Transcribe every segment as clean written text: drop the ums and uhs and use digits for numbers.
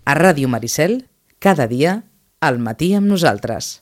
A Ràdio Maricel, cada dia, al matí amb nosaltres.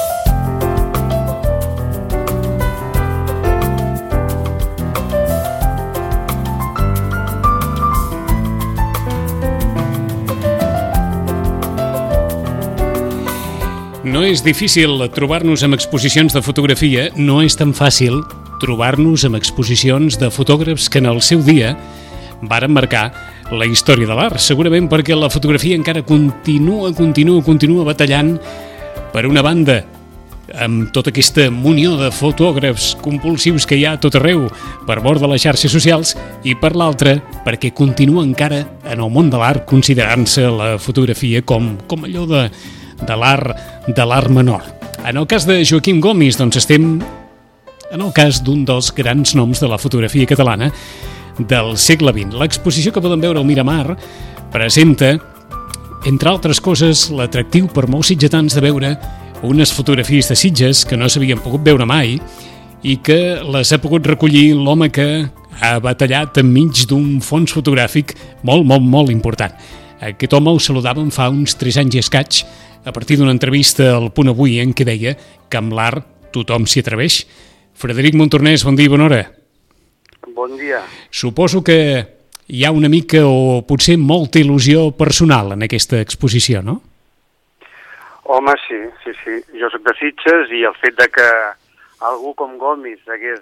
No és difícil trobar-nos amb exposicions de fotografia, no és tan fàcil trobar-nos amb exposicions de fotògrafs que en el seu dia varen marcar la història de l'art, segurament perquè la fotografia encara continua batallant per una banda amb tota aquesta munió de fotògrafs compulsius que hi ha a tot arreu per bord de les xarxes socials i per l'altra perquè continua encara en el món de l'art considerant-se la fotografia com allò de l'art menor. En el cas de Joaquim Gomis, doncs estem en el cas d'un dels grans noms de la fotografia catalana del segle XX. L'exposició que podem veure al Miramar presenta, entre altres coses, l'atractiu per molts sitgetans de veure unes fotografies de Sitges que no s'havien pogut veure mai i que les ha pogut recollir l'home que ha batallat enmig d'un fons fotogràfic molt important. Aquest home ho saludàvem fa uns 3 anys i escaig a partir d'una entrevista al Punt Avui en què deia que amb l'art tothom s'hi atreveix. Frederic Montornès, bon dia i bona hora. Bon dia. Suposo que hi ha una mica o potser molta il·lusió personal en aquesta exposició, no? Home, sí. Jo soc de Sitges i el fet de que algú com Gomis hagués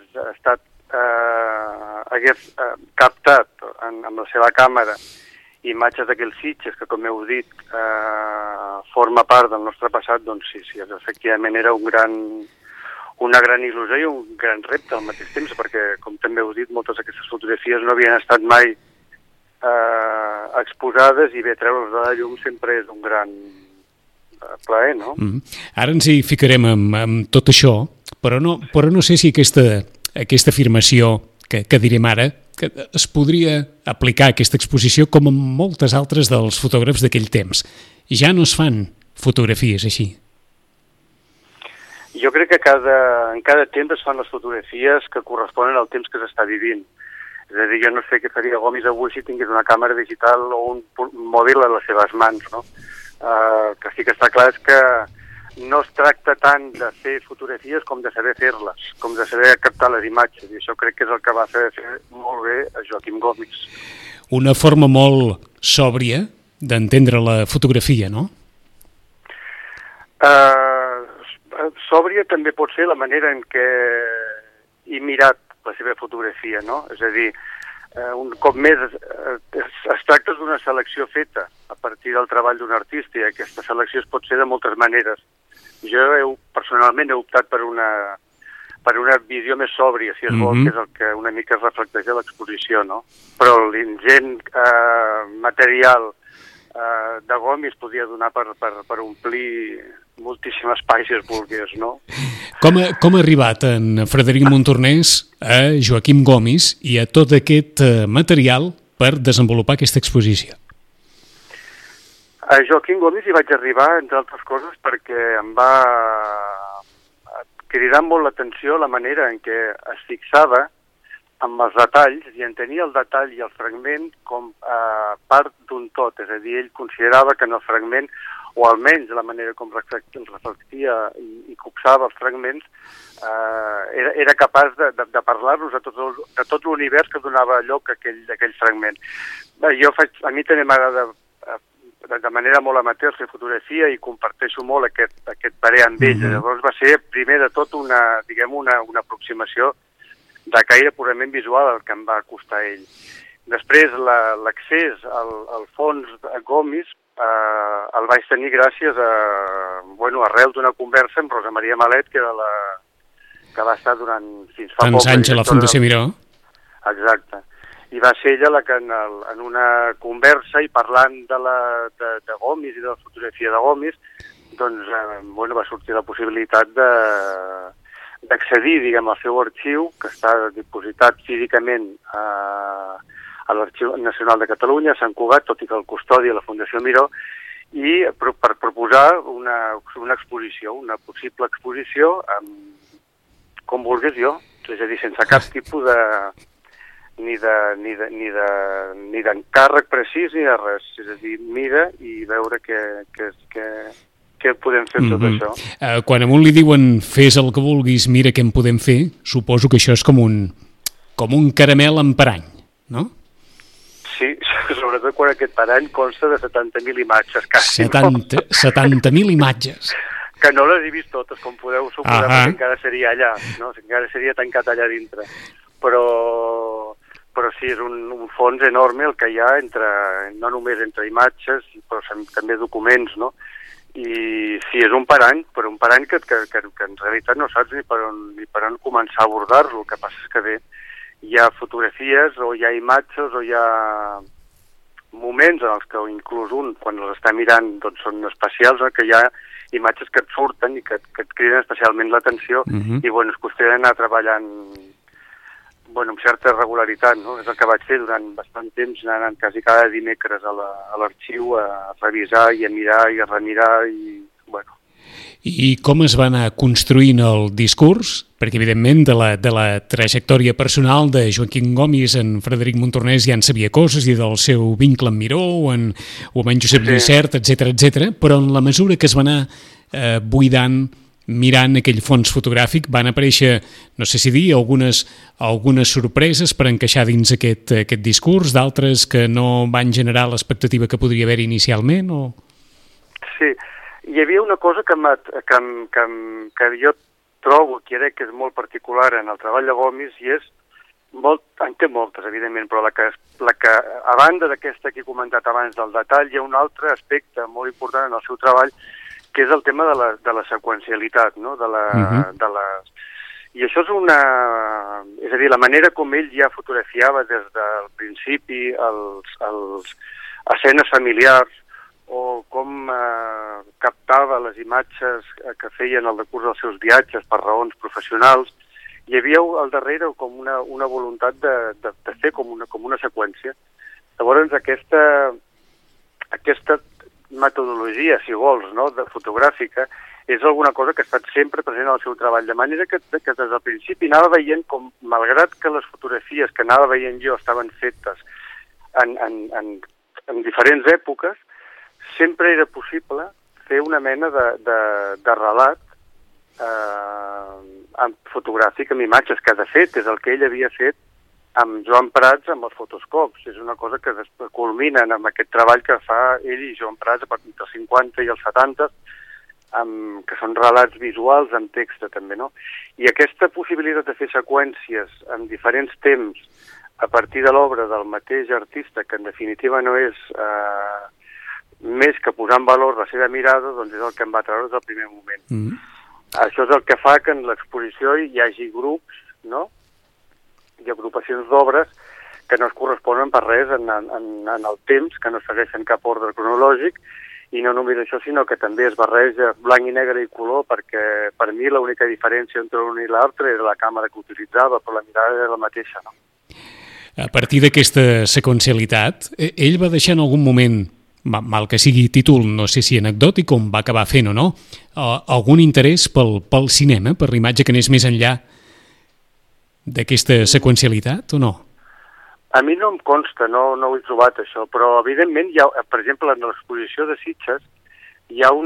captat amb la seva càmera imatges d'aquells Sitges que, com heu dit, forma part del nostre passat, doncs sí, efectivament era una gran il·lusió i un gran repte al mateix temps, perquè, com també heu dit, moltes d'aquestes fotografies no havien estat mai exposades i bé, treure'ls de la llum sempre és un gran plaer, no? Ara ens hi ficarem amb tot això, però no sé si aquesta afirmació que direm ara, que es podria aplicar a aquesta exposició com en moltes altres dels fotògrafs d'aquell temps. Ja no es fan fotografies així. Jo crec que en cada temps es fan les fotografies que corresponen al temps que s'està vivint. És a dir, jo no sé què faria Gomis avui si tingués una càmera digital o un mòbil a les seves mans, no? Que sí que està clar és que no es tracta tant de fer fotografies com de saber fer-les, com de saber captar les imatges, i això crec que és el que va fer molt bé a Joaquim Gomis. Una forma molt sòbria d'entendre la fotografia, no? Sòbria també pot ser la manera en què he mirat la seva fotografia, no? És a dir, un cop més es tracta d'una selecció feta a partir del treball d'un artista i aquesta selecció es pot fer de moltes maneres. Jo personalment he optat per una visió més sòbria, si es vol, que és el que una mica es reflecteix a l'exposició, no? Però l'ingent material de Gomis podia donar per omplir moltíssim espai, si es volgués, no? Com ha arribat en Frederic Montornès a Joaquim Gomis i a tot aquest material per desenvolupar aquesta exposició? A Joaquim Gomis hi vaig arribar, entre altres coses, perquè em va cridar molt l'atenció la manera en què es fixava amb els detalls i entenia el detall i el fragment com part d'un tot. És a dir, ell considerava que en el fragment, o almenys la manera com reflectia i copsava els fragments, era capaç de parlar-nos de tot l'univers que donava lloc a aquell fragment. A mi també m'agrada de manera molt amateur fer fotografia i comparteixo molt aquest parer amb ell. Llavors va ser primer de tot una aproximació de caire purament visual el que em va costar ell. Després l'accés al fons de Gomis el vaig tenir gràcies arrel d'una conversa amb Rosa Maria Malet, que era que va estar fins fa poc. Tants anys a la Fundació Miró. Exacte. I va ser ella la que en una conversa i parlant de Gomis i de la fotografia de Gomis, doncs, va sortir la possibilitat d'accedir, diguem, al seu arxiu, que està dipositat físicament a l'Arxiu Nacional de Catalunya, a Sant Cugat, tot i que el custodia la Fundació Miró, i per proposar una exposició, una possible exposició, com vulgués jo, és a dir, sense cap tipus ni d'encàrrec precís ni de res. És a dir, mira i veure què podem fer amb tot això. Quan a un li diuen fes el que vulguis, mira què en podem fer, suposo que això és com un caramel amb parany, no? Sí, sobretot quan aquest parany consta de 70.000 imatges. 70.000 imatges. Que no les he vist totes, com podeu suposar, perquè encara seria allà, no? Encara seria tancat allà dintre. Però sí, és un fons enorme el que hi ha no només entre imatges, però també documents, no? I sí, és un parany, però un parany que en realitat no saps ni per on començar a abordar-lo. El que passa és que bé, hi ha fotografies o hi ha imatges o hi ha moments en els que inclús quan els està mirant doncs són especials, que hi ha imatges que et surten i que et criden especialment l'atenció i bueno, és qüestió d'anar treballant amb certa regularitat, no? És el que vaig fer durant bastant temps, anant quasi cada dimecres a l'arxiu a revisar i a mirar i a remirar i bueno. I com es va anar construint el discurs? Perquè, evidentment, de la trajectòria personal de Joaquim Gomis en Frederic Montornès ja en sabia coses, i del seu vincle amb Miró o amb en Josep Lluïsert, etc. Però en la mesura que es va anar buidant, mirant aquell fons fotogràfic, van aparèixer, no sé si dir, algunes sorpreses per encaixar dins aquest discurs, d'altres que no van generar l'expectativa que podria haver inicialment, o...? Sí, hi havia una cosa que jo trobo, que crec que és molt particular en el treball de Gomis, i és, en té moltes, evidentment, però la que a banda d'aquesta que he comentat abans del detall, hi ha un altre aspecte molt important en el seu treball, que és el tema de la seqüencialitat, no? I això és és a dir, la manera com ell ja fotografiava des del principi les escenes familiars, o com captava les imatges que feien al decurs dels seus viatges per raons professionals. Hi havia al darrere com una voluntat de fer com una seqüència. Llavors aquesta metodologia, si vols, no, fotogràfica, és alguna cosa que ha estat sempre present al seu treball, de manera que des del principi anava veient com, malgrat que les fotografies que anava veient jo estaven fetes en diferents èpoques, sempre era possible fer una mena de relat fotogràfic amb imatges, que de fet és el que ell havia fet amb Joan Prats amb els fotoscops. És una cosa que culmina amb aquest treball que fa ell i Joan Prats a partir dels 50 i els 70, que són relats visuals amb text també, no? I aquesta possibilitat de fer seqüències en diferents temps a partir de l'obra del mateix artista, que en definitiva no és més que posar en valor la seva mirada, doncs és el que em va treure des del primer moment. Això és el que fa que en l'exposició hi hagi grups, no?, i agrupacions d'obres que no es corresponen per res en el temps, que no segueixen cap ordre cronològic, i no només això, sinó que també es barreja blanc i negre i color, perquè per mi l'única diferència entre un i l'altre era la càmera que utilitzava, però la mirada era la mateixa, no? A partir d'aquesta seqüencialitat, ell va deixar en algun moment, mal que sigui títol, no sé si anecdòtic, com va acabar fent o no, algun interès pel cinema, per l'imatge que anés més enllà d'aquesta seqüencialitat, o no? A mi no em consta, no ho he trobat això, però evidentment, per exemple, en l'exposició de Sitges hi ha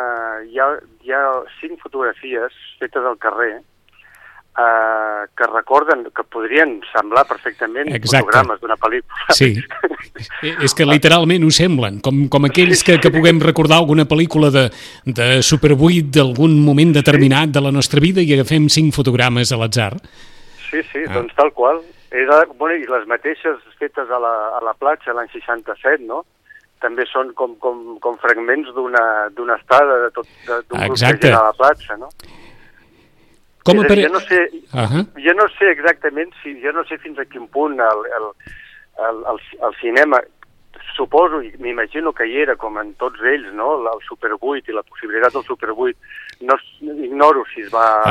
5 fotografies fetes al carrer que recorden, que podrien semblar perfectament fotogrames d'una pel·lícula. Sí, és que literalment ho semblen, com aquells que puguem recordar alguna pel·lícula de Super 8 d'algun moment determinat de la nostra vida i agafem 5 fotogrames a l'atzar. Sí, doncs tal qual. I les mateixes fetes a la platja l'any 67, no? També són com fragments d'una estada d'un grup que gent a la platja, no? Jo no sé exactament, jo no sé fins a quin punt el cinema, suposo i m'imagino que hi era, com en tots ells, no? El Super 8 i la possibilitat del Super 8, no ignoro si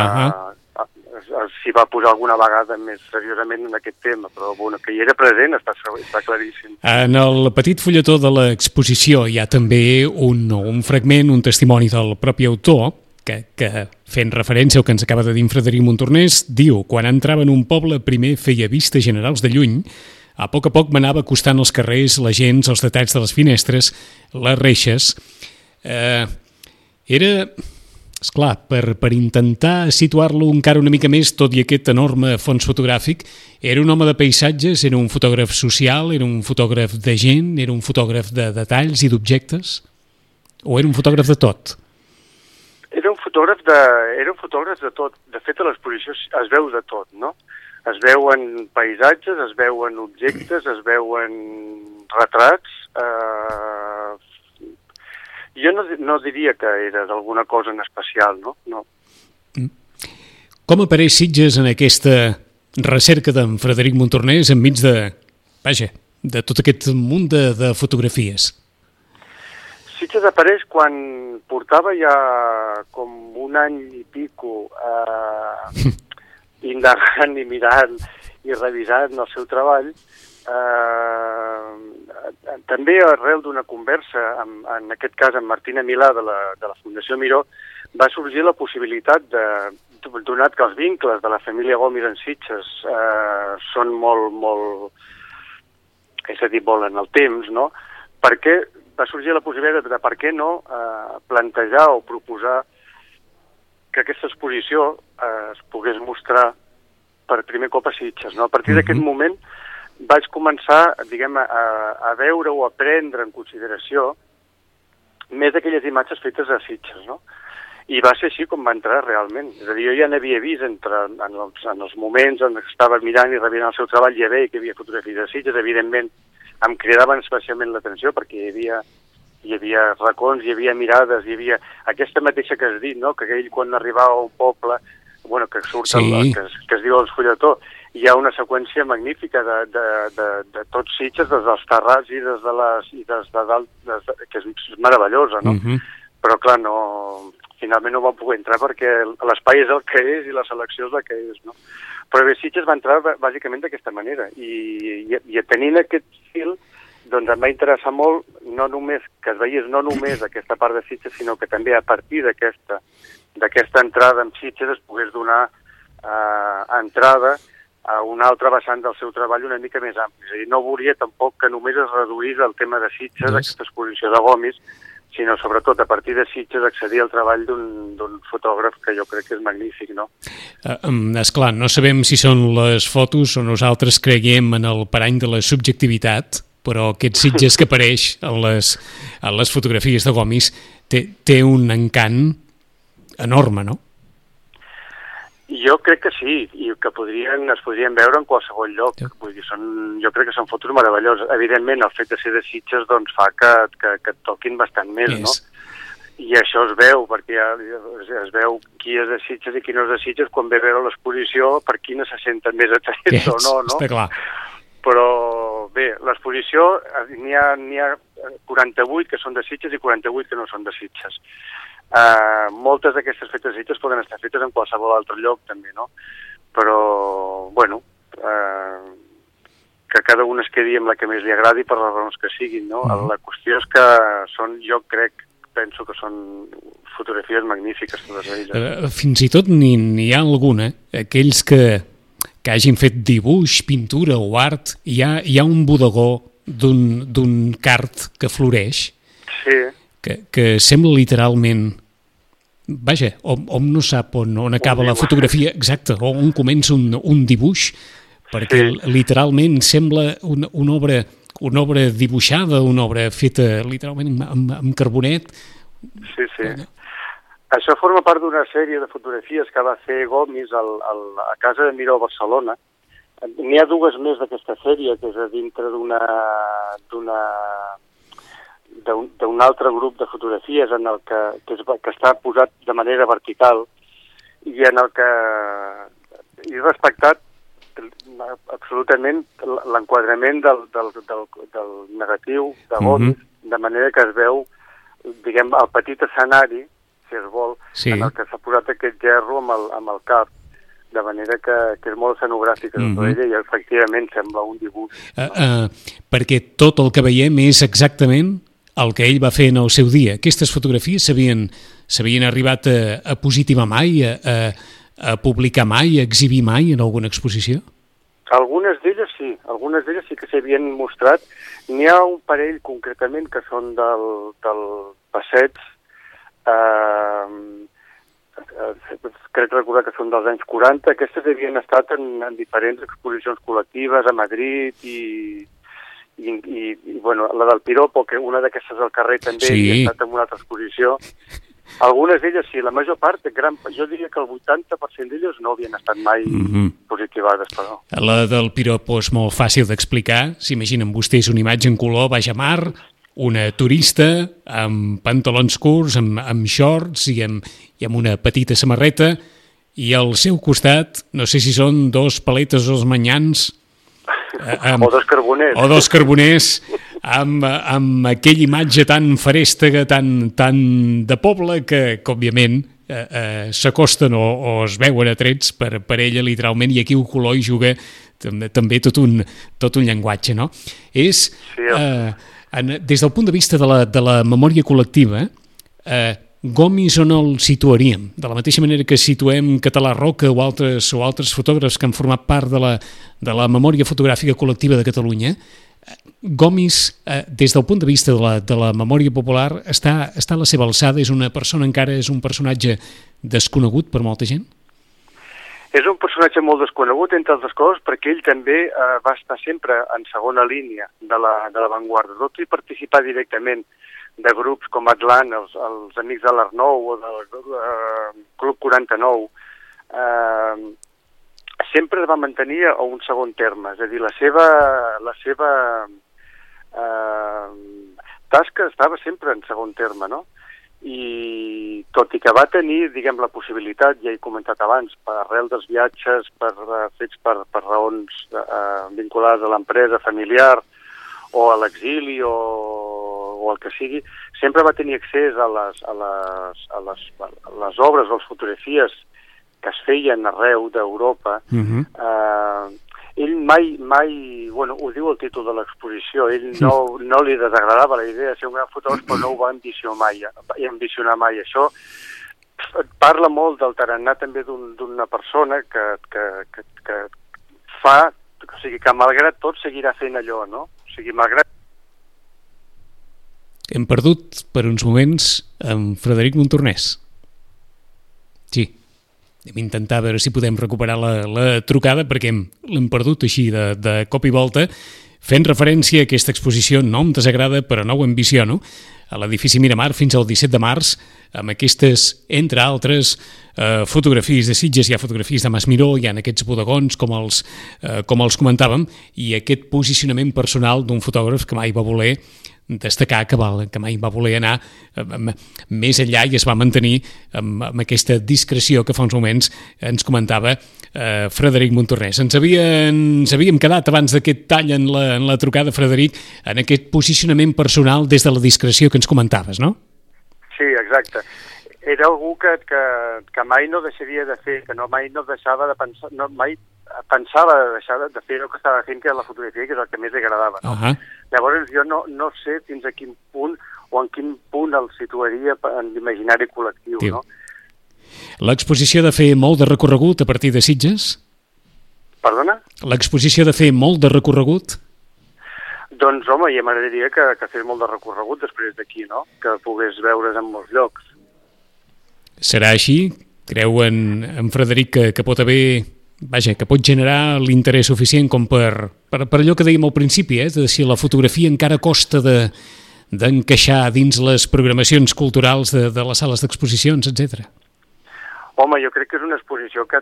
s'hi va posar alguna vegada més seriosament en aquest tema, però bueno, que hi era present està claríssim. En el petit fulletó de l'exposició hi ha també un fragment, un testimoni del propi autor, que fent referència al que ens acaba de dir en Frederic Montornès, diu: quan entrava en un poble primer feia vistes generals de lluny, a poc m'anava acostant als carrers, la gent, els detalls de les finestres, les reixes. Era, esclar, per intentar situar-lo encara una mica més, tot i aquest enorme fons fotogràfic, era un home de paisatges, era un fotògraf social, era un fotògraf de gent, era un fotògraf de detalls i d'objectes, o era un fotògraf de tot? Era un fotògraf de tot. De fet, a l'exposició es veu de tot, no? Es veuen paisatges, es veuen objectes, es veuen retrats. Jo no diria que era d'alguna cosa en especial, no? Com apareix Sitges en aquesta recerca d'en Frederic Montornès enmig de tot aquest munt de fotografies? Sitges apareix quan portava ja com un any i pico indagant i mirant i revisant el seu treball. També arrel d'una conversa, en aquest cas amb Martina Milà de la Fundació Miró, va sorgir la possibilitat donat que els vincles de la família Gomis en Sitges són molt, és a dir, molt en el temps, no? Perquè va sorgir la possibilitat de per què no plantejar o proposar que aquesta exposició es pogués mostrar per primer cop a Sitges, no? A partir d'aquest moment vaig començar, diguem, a veure o a prendre en consideració més d'aquelles imatges fetes a Sitges, no? I va ser així com va entrar realment. És a dir, jo ja n'havia vist en els moments on estava mirant i revisant el seu treball, ja veia que hi havia fotografies de Sitges, evidentment em cridaven especialment l'atenció perquè hi havia racons, hi havia mirades, hi havia aquesta mateixa que has dit, no? Que ell quan arribava a un poble, que surt que es diu el fulletó, hi ha una seqüència magnífica de tots Sitges, des dels terrats i des de dalt, que és meravellosa, no? Però clar, finalment no va poder entrar perquè l'espai és el que és i la selecció és la que és, no? Però bé, Sitges va entrar bàsicament d'aquesta manera i tenint aquest fil, doncs em va interessar molt no només que es veiés no només aquesta part de Sitges, sinó que també a partir d'aquesta entrada en Sitges es pogués donar entrada a una altra vessant del seu treball una mica més ampli. És a dir, no volia tampoc que només es reduís el tema de Sitges, aquesta exposició de Gomis, sinó sobretot a partir de Sitges accedir al treball d'un fotògraf que jo crec que és magnífic, no? Esclar, no sabem si són les fotos o nosaltres creiem en el parany de la subjectivitat, però aquest Sitges que apareix en les fotografies de Gomis té un encant enorme, no? Jo crec que sí, i que es podrien veure en qualsevol lloc. Vull dir, jo crec que són fotos meravelloses. Evidentment, el fet de ser de Sitges doncs, fa que et toquin bastant més, no? I això es veu, perquè es veu qui és de Sitges i qui no és de Sitges quan ve a veure l'exposició, per quina se senten més atrets o no, no? Està clar. Però bé, l'exposició n'hi ha 48 que són de Sitges i 48 que no són de Sitges. Moltes d'aquestes fetes de Sitges poden estar fetes en qualsevol altre lloc també, no? Però, bueno, que cada un es quedi amb la que més li agradi per les raons que siguin, no? La qüestió és que penso que són fotografies magnífiques totes elles. Fins i tot n'hi ha alguna, aquells que hagin fet dibuix, pintura o art, hi ha un bodegó d'un card que floreix, que sembla literalment, hom no sap on acaba la fotografia, exacte, o on comença un dibuix, perquè literalment sembla una obra dibuixada, una obra feta literalment amb carbonet. Sí. Això forma part d'una sèrie de fotografies que va fer Gomis a Casa de Miró a Barcelona. N'hi ha dues més d'aquesta sèrie, que és a dintre d'un altre grup de fotografies en el que està posat de manera vertical i en el que he respectat absolutament l'enquadrament del negatiu de Gomis, de manera que es veu, diguem, el petit escenari, si es vol, en el que s'ha posat aquest gerro amb el cap, de manera que és molt escenogràfica i efectivament sembla un dibuix. Perquè tot el que veiem és exactament el que ell va fer en el seu dia. Aquestes fotografies s'havien arribat a positivar mai, a publicar mai, a exhibir mai en alguna exposició? Algunes d'elles sí que s'havien mostrat. N'hi ha un parell concretament que són del Passeig, crec recordar que són dels anys 40, aquestes havien estat en diferents exposicions col·lectives a Madrid i bueno, la del Piropo, que una d'aquestes al carrer també havia estat en una altra exposició. Algunes d'elles sí, la major part, jo diria que el 80% d'elles no havien estat mai positivades, però. La del Piropo és molt fàcil d'explicar. S'imaginen vostès una imatge en color baix a mar, una turista amb pantalons curts, amb shorts i amb una petita samarreta, i al seu costat, no sé si són dos paletes o dos manyans, o dos carboners. O dos carboners, amb aquella imatge tan ferèstega, tan de poble, que òbviament s'acosten o es veuen atrets per ella literalment, i aquí el color hi juga també tot un llenguatge, no? És, des del punt de vista de la memòria col·lectiva, Gomis on el situaríem? De la mateixa manera que situem Català Roca o altres fotògrafs que han format part de la memòria fotogràfica col·lectiva de Catalunya, Gomis, des del punt de vista de la memòria popular, està a la seva alçada? És una persona encara, és un personatge desconegut per molta gent? És un personatge molt desconegut, entre altres coses, perquè ell també va estar sempre en segona línia de l'avantguarda, tot i participar directament de grups com Atlant, els Amics de l'Arnou o del Club 49, sempre va mantenir a un segon terme, és a dir, la seva tasca estava sempre en segon terme, no? I tot i que va tenir, diguem, la possibilitat, ja he comentat abans, per arrel dels viatges, fets per raons vinculades a l'empresa familiar o a l'exili o el que sigui, sempre va tenir accés a les obres o les fotografies que es feien arreu d'Europa. Ell mai, bueno, ho diu el títol de l'exposició, ell no li desagradava la idea de ser un gran fotògraf, però no ho va ambicionar mai. Això parla molt del tarannà també d'una persona que fa, o sigui, que malgrat tot seguirà fent allò, no? O sigui, malgrat... Hem perdut per uns moments amb Frederic Montornès. Sí. Hem intentat veure si podem recuperar la trucada, perquè l'hem perdut així de cop i volta, fent referència a aquesta exposició No em desagrada però no ho ambiciono, a l'edifici Miramar fins al 17 de març, amb aquestes, entre altres, fotografies de Sitges. Hi ha fotografies de Masmiró, hi ha aquests bodegons, com els comentàvem, i aquest posicionament personal d'un fotògraf que mai va voler destacar, que mai va voler anar més enllà i es va mantenir amb aquesta discreció que fa uns moments ens comentava Frederic Montornès. Ens havíem quedat abans d'aquest tall en la trucada, Frederic, en aquest posicionament personal des de la discreció que ens comentaves, no? Sí, exacte. Era algú que mai no deixaria de fer, que mai no deixava de pensar, mai pensava deixar de fer el que estava fent, que era la fotografia, que és el que més li agradava, no? Llavors jo no sé fins a quin punt o en quin punt el situaria en l'imaginari col·lectiu, no? L'exposició de fer molt de recorregut a partir de Sitges? Perdona? L'exposició de fer molt de recorregut? Doncs, home, ja m'agradaria que fes molt de recorregut després d'aquí, no? Que pogués veure's en molts llocs. Serà així? Creu en Frederic que pot haver... Vaja, que pot generar l'interès suficient com per allò que dèiem al principi, de si la fotografia encara costa d'encaixar dins les programacions culturals de les sales d'exposicions, etc. Home, jo crec que és una exposició que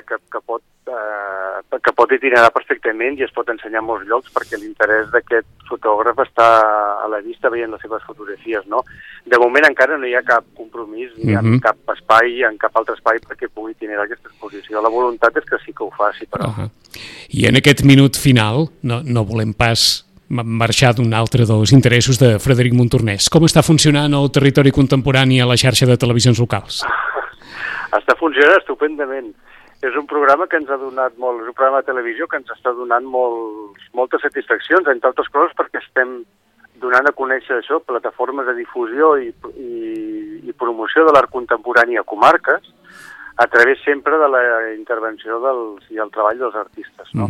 pot itinerar perfectament i es pot ensenyar a molts llocs, perquè l'interès d'aquest fotògraf està a la vista veient les seves fotografies, no? De moment encara no hi ha cap compromís ni en cap espai, en cap altre espai perquè pugui itinerar aquesta exposició. La voluntat és que sí que ho faci, però... I en aquest minut final no volem pas marxar d'un altre dels interessos de Frederic Montornès. Com està funcionant el territori contemporani a la xarxa de televisions locals? Està funcionant estupendament. És un programa que ens ha donat molt, és un programa de televisió que ens està donant moltes satisfaccions, entre altres coses perquè estem donant a conèixer això, plataformes de difusió i promoció de l'art contemporani a comarques, a través sempre de la intervenció i el treball dels artistes. No?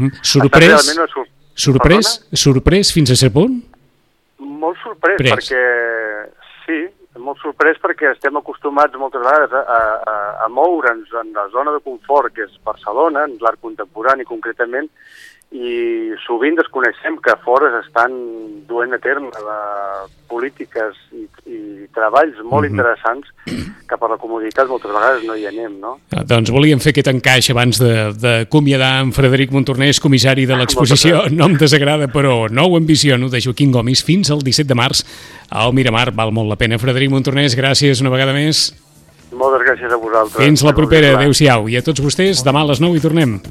Sorprès fins a cert punt? Molt sorprès, molt sorprès perquè estem acostumats moltes vegades a moure'ns en la zona de confort, que és Barcelona, en l'art contemporani concretament, i sovint desconeixem que fora s'estan duent a terme polítiques i treballs molt interessants que per la comoditat moltes vegades no hi anem, no? Doncs volíem fer aquest encaix abans d'acomiadar en Frederic Montornès, comissari de l'exposició No em desagrada, però no ho ambiciono, de Joaquim Gomis, fins al 17 de març al Miramar. Val molt la pena. Frederic Montornès, gràcies una vegada més. Moltes gràcies a vosaltres. Fins la propera. Adéu-siau. I a tots vostès, demà a les 9 hi tornem.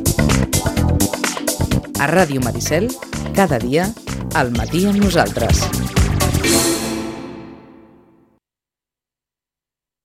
A Ràdio Maricel, cada dia, al matí amb nosaltres.